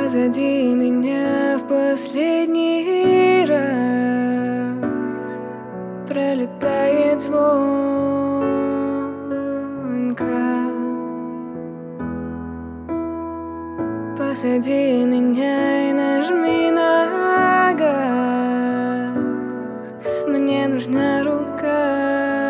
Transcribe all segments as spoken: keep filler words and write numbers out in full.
Позади меня в последний раз пролетает звонко. Посади меня и нажми на газ. Мне нужна рука.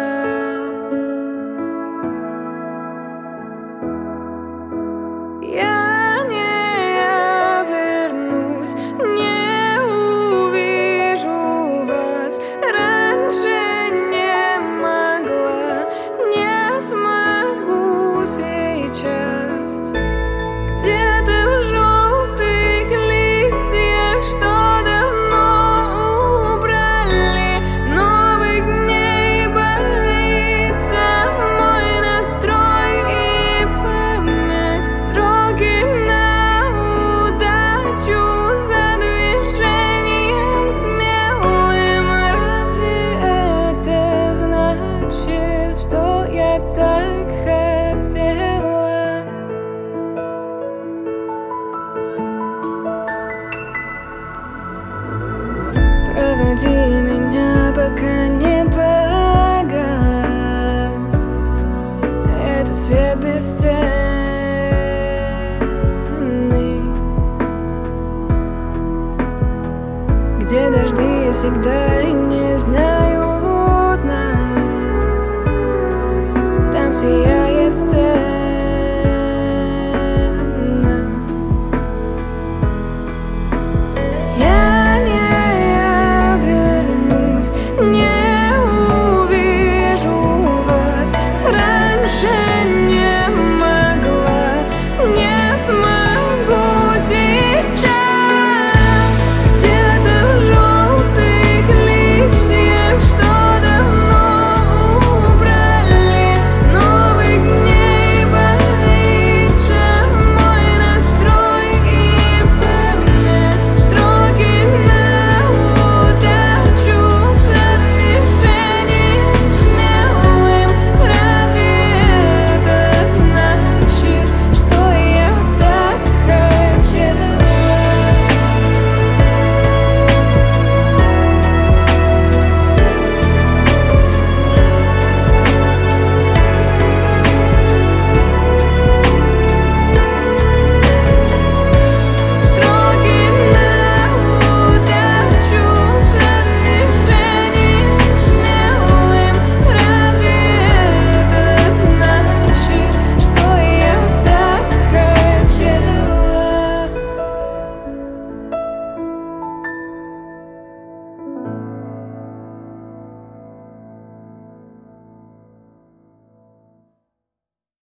Я не обернусь, не увижу вас. Раньше не могла, не смогу сейчас. Где-то в желтых листьях, что давно убрали, новых дней боится мой настрой и память. Строки на удачу за движением смелым. Разве это значит, что я так хотела? Проводи меня, пока не погас этот свет бесценный, где дожди всегда